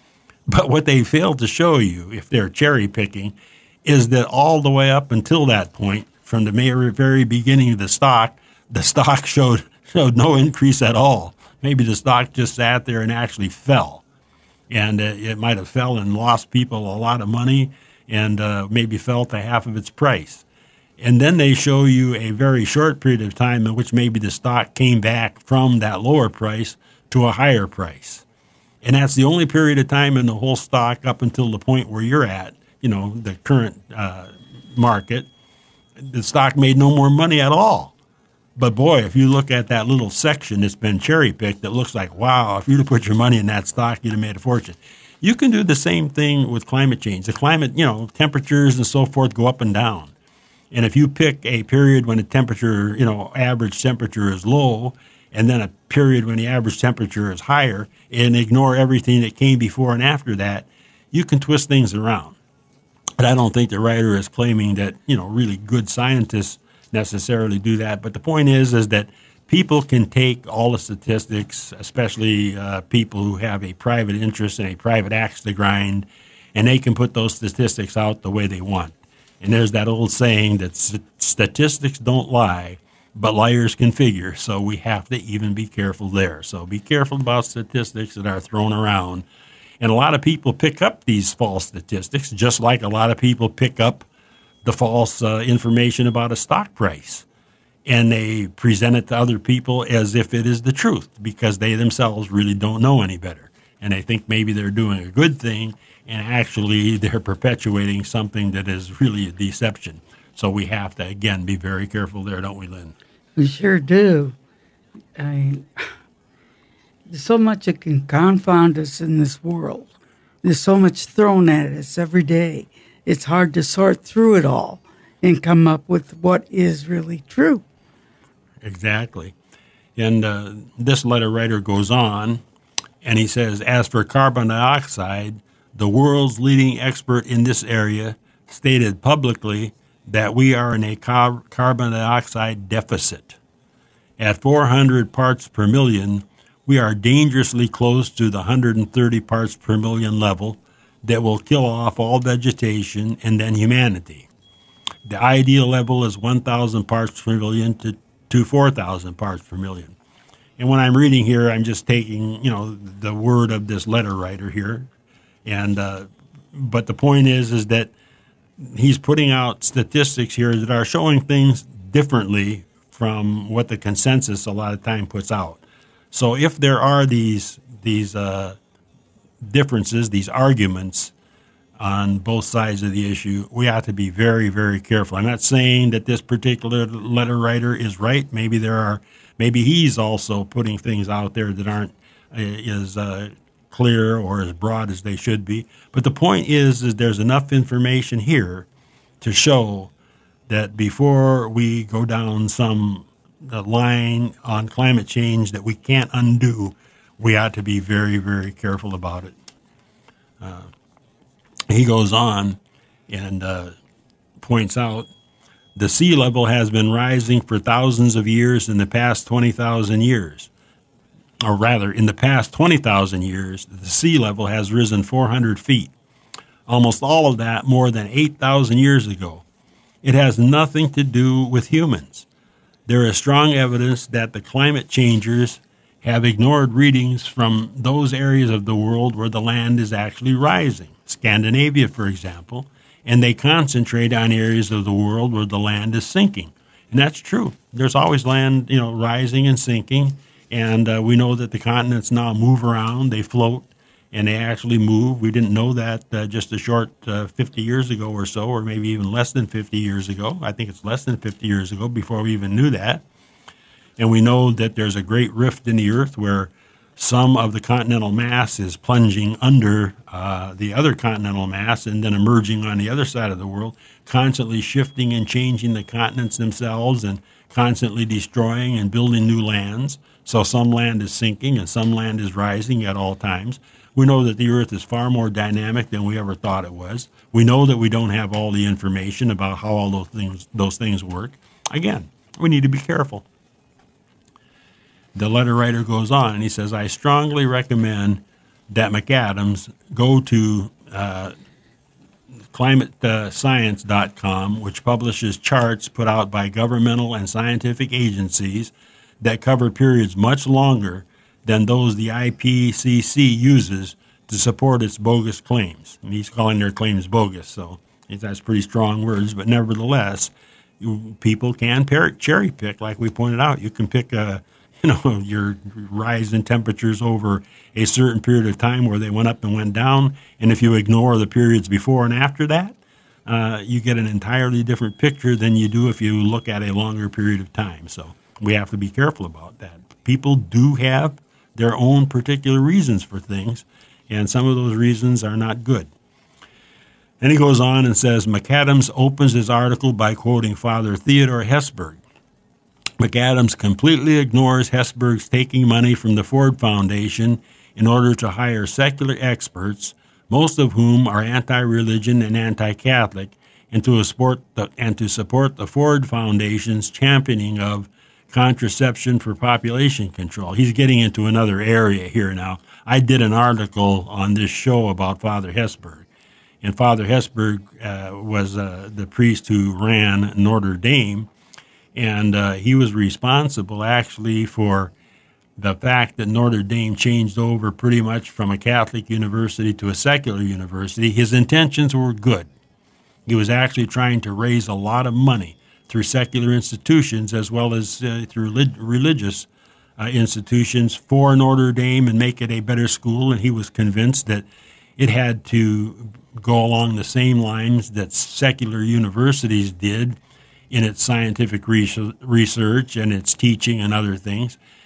But what they failed to show you, if they're cherry-picking, is that all the way up until that point, from the very, very beginning of the stock, the stock showed showed no increase at all. Maybe the stock just sat there and actually fell. And uh, it might have fell and lost people a lot of money and uh, maybe fell to half of its price. And then they show you a very short period of time in which maybe the stock came back from that lower price to a higher price. And that's the only period of time in the whole stock up until the point where you're at, you know, the current uh, market. The stock made no more money at all. But boy, if you look at that little section that's been cherry-picked, it looks like, wow, if you'd have put your money in that stock, you'd have made a fortune. You can do the same thing with climate change. The climate, you know, temperatures and so forth go up and down. And if you pick a period when the temperature, you know, average temperature is low, and then a period when the average temperature is higher, and ignore everything that came before and after that, you can twist things around. But I don't think the writer is claiming that, you know, really good scientists necessarily do that. But the point is, is that people can take all the statistics, especially uh, people who have a private interest and a private axe to grind, and they can put those statistics out the way they want. And there's that old saying that st- statistics don't lie, but liars can figure. So we have to even be careful there. So be careful about statistics that are thrown around. And a lot of people pick up these false statistics, just like a lot of people pick up the false uh, information about a stock price. And they present it to other people as if it is the truth because they themselves really don't know any better. And they think maybe they're doing a good thing, and actually they're perpetuating something that is really a deception. So we have to, again, be very careful there, don't we, Lynn? We sure do. I mean, there's so much that can confound us in this world. There's so much thrown at us every day. It's hard to sort through it all and come up with what is really true. Exactly. And uh, this letter writer goes on, and he says, as for carbon dioxide, the world's leading expert in this area stated publicly that we are in a car- carbon dioxide deficit. At four hundred parts per million, we are dangerously close to the one hundred thirty parts per million level that will kill off all vegetation and then humanity. The ideal level is one thousand parts per million to, to four thousand parts per million. And when I'm reading here, I'm just taking, you know, the word of this letter writer here. And uh, but the point is, is that he's putting out statistics here that are showing things differently from what the consensus a lot of time puts out. So if there are these these uh, differences, these arguments on both sides of the issue, we have to be very, very careful. I'm not saying that this particular letter writer is right. Maybe there are, maybe he's also putting things out there that aren't uh, as uh, clear or as broad as they should be. But the point is, is there's enough information here to show that before we go down some uh, line on climate change that we can't undo, we ought to be very, very careful about it. Uh, he goes on and uh, points out the sea level has been rising for thousands of years in the past twenty thousand years. Or rather, in the past twenty thousand years, the sea level has risen four hundred feet. Almost all of that more than eight thousand years ago. It has nothing to do with humans. There is strong evidence that the climate changers have ignored readings from those areas of the world where the land is actually rising, Scandinavia, for example, and they concentrate on areas of the world where the land is sinking. And that's true. There's always land, you know, rising and sinking, and uh, we know that the continents now move around, they float, and they actually move. We didn't know that uh, just a short uh, fifty years ago or so, or maybe even less than fifty years ago. I think it's less than fifty years ago before we even knew that. And we know that there's a great rift in the earth where some of the continental mass is plunging under uh, the other continental mass and then emerging on the other side of the world, constantly shifting and changing the continents themselves and constantly destroying and building new lands. So some land is sinking and some land is rising at all times. We know that the earth is far more dynamic than we ever thought it was. We know that we don't have all the information about how all those things those things work. Again, we need to be careful. The letter writer goes on and he says, I strongly recommend that McAdams go to uh, climate science dot com, which publishes charts put out by governmental and scientific agencies that cover periods much longer than those the I P C C uses to support its bogus claims. And he's calling their claims bogus, so that's pretty strong words, but nevertheless, you, people can cherry pick, like we pointed out. You can pick a you know, your rise in temperatures over a certain period of time where they went up and went down. And if you ignore the periods before and after that, uh, you get an entirely different picture than you do if you look at a longer period of time. So we have to be careful about that. People do have their own particular reasons for things, and some of those reasons are not good. And he goes on and says, McAdams opens his article by quoting Father Theodore Hesburgh. McAdams completely ignores Hesburgh's taking money from the Ford Foundation in order to hire secular experts, most of whom are anti-religion and anti-Catholic, and to support the, and to support the Ford Foundation's championing of contraception for population control. He's getting into another area here now. I did an article on this show about Father Hesburgh, and Father Hesburgh uh, was uh, the priest who ran Notre Dame. And uh, he was responsible, actually, for the fact that Notre Dame changed over pretty much from a Catholic university to a secular university. His intentions were good. He was actually trying to raise a lot of money through secular institutions as well as uh, through lig- religious uh, institutions for Notre Dame and make it a better school. And he was convinced that it had to go along the same lines that secular universities did in its scientific research and its teaching and other things.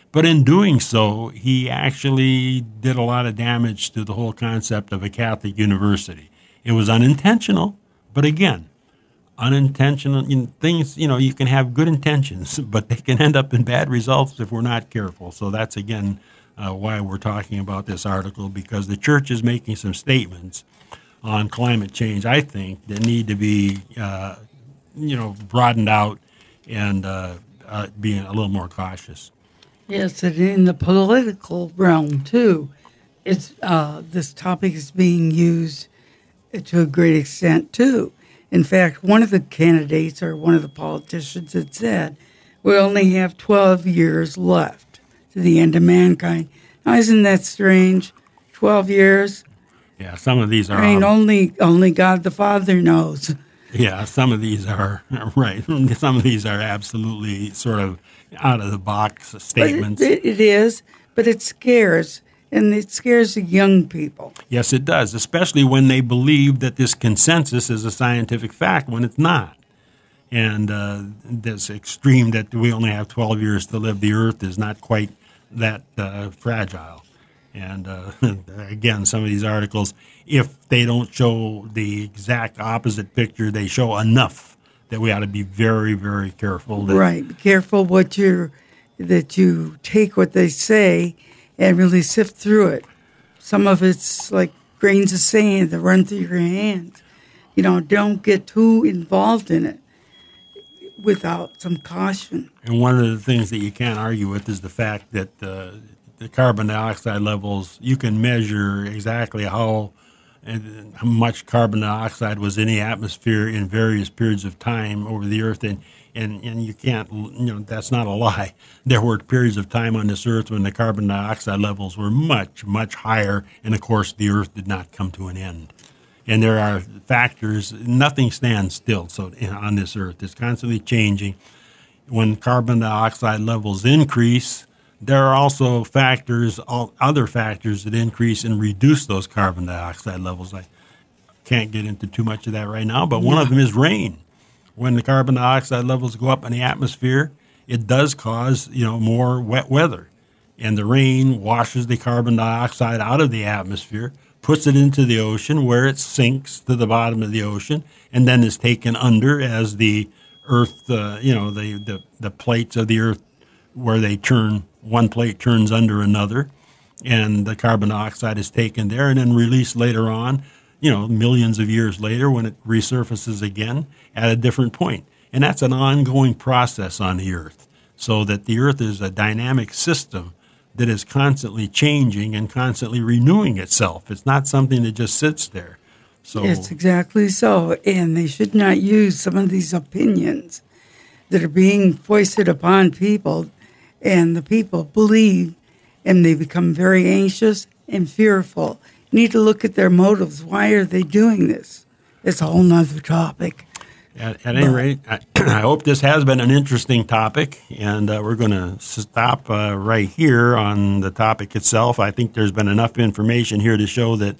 But in doing so, he actually did a lot of damage to the whole concept of a Catholic university. It was unintentional, but again, unintentional you know, things, you know, you can have good intentions, but they can end up in bad results if we're not careful. So that's, again, uh, why we're talking about this article, because the church is making some statements on climate change, I think, that need to be, uh, you know, broadened out and uh, uh, being a little more cautious. Yes, and in the political realm, too, it's uh, this topic is being used to a great extent, too. In fact, one of the candidates or one of the politicians had said, we only have twelve years left to the end of mankind. Now, isn't that strange? twelve years? Yeah, some of these are... I mean, only, only God the Father knows. Yeah, some of these are, right, some of these are absolutely sort of out-of-the-box statements. It, it is, but it scares, and it scares the young people. Yes, it does, especially when they believe that this consensus is a scientific fact when it's not. And uh, this extreme that we only have twelve years to live, the Earth is not quite that uh, fragile. And uh, again, some of these articles, if they don't show the exact opposite picture, they show enough that we ought to be very, very careful. That, right. Be careful what you're, that you take what they say and really sift through it. Some of it's like grains of sand that run through your hands. You know, don't get too involved in it without some caution. And one of the things that you can't argue with is the fact that uh, the carbon dioxide levels, you can measure exactly how how much carbon dioxide was in the atmosphere in various periods of time over the Earth, and, and, and you can't, you know, that's not a lie. There were periods of time on this Earth when the carbon dioxide levels were much, much higher, and of course the Earth did not come to an end. And there are factors, nothing stands still so on this Earth. It's constantly changing. When carbon dioxide levels increase, there are also factors, all other factors that increase and reduce those carbon dioxide levels. I can't get into too much of that right now, but one yeah. of them is rain. When the carbon dioxide levels go up in the atmosphere, it does cause, you know, more wet weather. And the rain washes the carbon dioxide out of the atmosphere, puts it into the ocean where it sinks to the bottom of the ocean, and then is taken under as the Earth, uh, you know, the, the, the plates of the Earth where they turn, one plate turns under another, and the carbon dioxide is taken there and then released later on, you know, millions of years later when it resurfaces again at a different point. And that's an ongoing process on the Earth, so that the Earth is a dynamic system that is constantly changing and constantly renewing itself. It's not something that just sits there. So it's exactly so, and they should not use some of these opinions that are being foisted upon people, and the people believe, and they become very anxious and fearful. You need to look at their motives. Why are they doing this? It's a whole nother topic. At, at any rate, I, I hope this has been an interesting topic, and uh, we're going to stop uh, right here on the topic itself. I think there's been enough information here to show that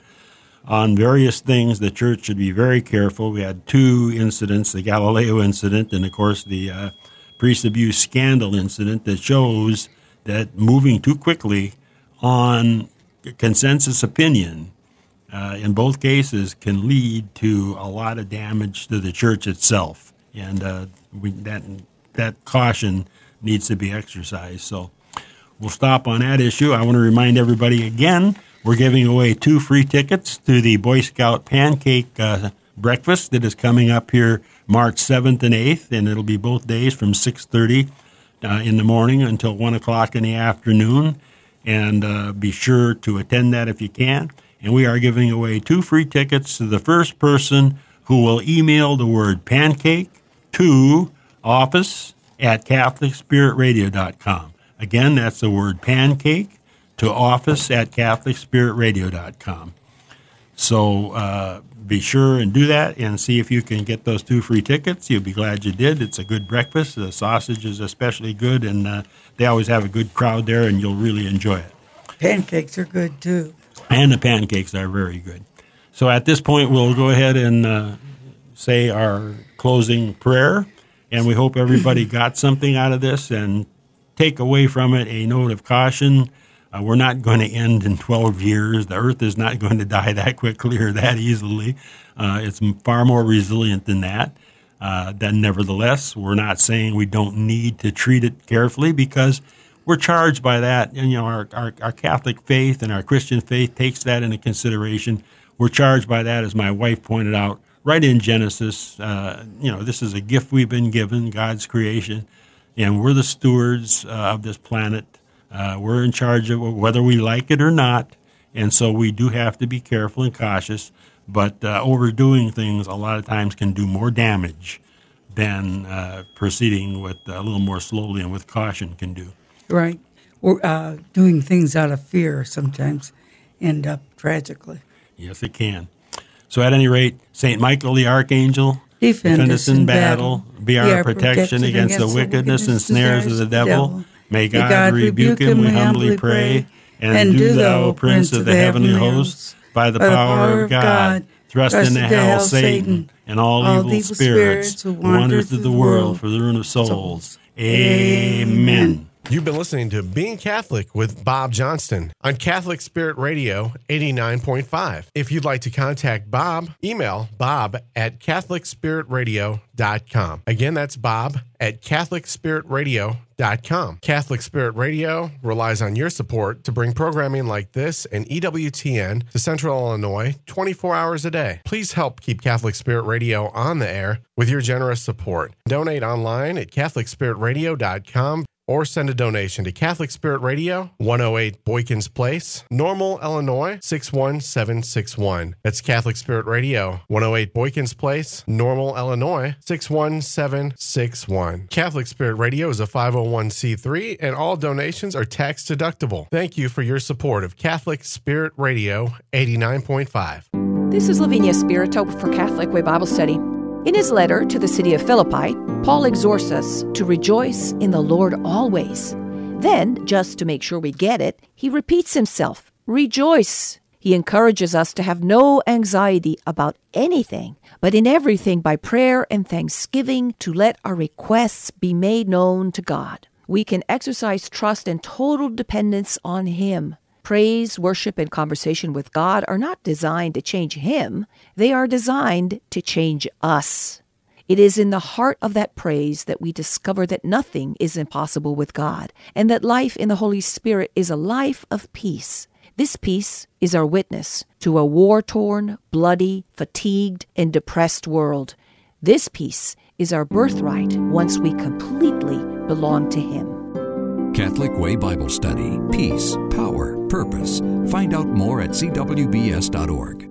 on various things the church should be very careful. We had two incidents, the Galileo incident and, of course, the uh, priest abuse scandal incident, that shows that moving too quickly on consensus opinion Uh, in both cases can lead to a lot of damage to the church itself, and uh, we, that that caution needs to be exercised. So we'll stop on that issue. I want to remind everybody again, we're giving away two free tickets to the Boy Scout Pancake uh, Breakfast that is coming up here March seventh and eighth, and it'll be both days from six thirty uh, in the morning until one o'clock in the afternoon, and uh, be sure to attend that if you can. And we are giving away two free tickets to the first person who will email the word pancake to office at Catholic Spirit Radio dot com. Again, that's the word pancake to office at Catholic Spirit Radio dot com. So uh, be sure and do that and see if you can get those two free tickets. You'll be glad you did. It's a good breakfast. The sausage is especially good, and uh, they always have a good crowd there, and you'll really enjoy it. Pancakes are good, too. And the pancakes are very good. So at this point, we'll go ahead and uh, say our closing prayer, and we hope everybody got something out of this and take away from it a note of caution. Uh, we're not going to end in twelve years. The earth is not going to die that quickly or that easily. Uh, it's far more resilient than that. Uh, then nevertheless, we're not saying we don't need to treat it carefully, because we're charged by that. And, you know, our, our, our Catholic faith and our Christian faith takes that into consideration. We're charged by that, as my wife pointed out, right in Genesis. Uh, you know, this is a gift we've been given, God's creation, and we're the stewards uh, of this planet. Uh, we're in charge of whether we like it or not, and so we do have to be careful and cautious. But uh, overdoing things a lot of times can do more damage than uh, proceeding with a little more slowly and with caution can do. Right. Or uh, doing things out of fear sometimes end up tragically. Yes, it can. So at any rate, Saint Michael the Archangel, defend, defend us us in battle, battle, be our, be our protection, protection against, against the wickedness and snares of the devil. devil. May God, May God rebuke him, we humbly pray. And, and do thou, Prince of the heavenly hosts, by the, by the power, power of God, God thrust into hell Satan and all, all evil, evil spirits who wander through the world for the ruin of souls. Amen. You've been listening to Being Catholic with Bob Johnston on Catholic Spirit Radio eighty-nine point five. If you'd like to contact Bob, email bob at catholic spirit radio dot com. Again, that's bob at catholic spirit radio dot com. Catholic Spirit Radio relies on your support to bring programming like this and E W T N to Central Illinois twenty-four hours a day. Please help keep Catholic Spirit Radio on the air with your generous support. Donate online at catholic spirit radio dot com. Or send a donation to Catholic Spirit Radio, one oh eight Boykins Place, Normal, Illinois, six one seven six one. That's Catholic Spirit Radio, one oh eight Boykins Place, Normal, Illinois, six one seven six one. Catholic Spirit Radio is a five oh one c three, and all donations are tax deductible. Thank you for your support of Catholic Spirit Radio eighty-nine point five. This is Lavinia Spirito for Catholic Way Bible Study. In his letter to the city of Philippi, Paul exhorts us to rejoice in the Lord always. Then, just to make sure we get it, he repeats himself, rejoice. He encourages us to have no anxiety about anything, but in everything by prayer and thanksgiving to let our requests be made known to God. We can exercise trust and total dependence on Him. Praise, worship, and conversation with God are not designed to change Him. They are designed to change us. It is in the heart of that praise that we discover that nothing is impossible with God, and that life in the Holy Spirit is a life of peace. This peace is our witness to a war-torn, bloody, fatigued, and depressed world. This peace is our birthright once we completely belong to Him. Catholic Way Bible Study. Peace, power, purpose. Find out more at c w b s dot org.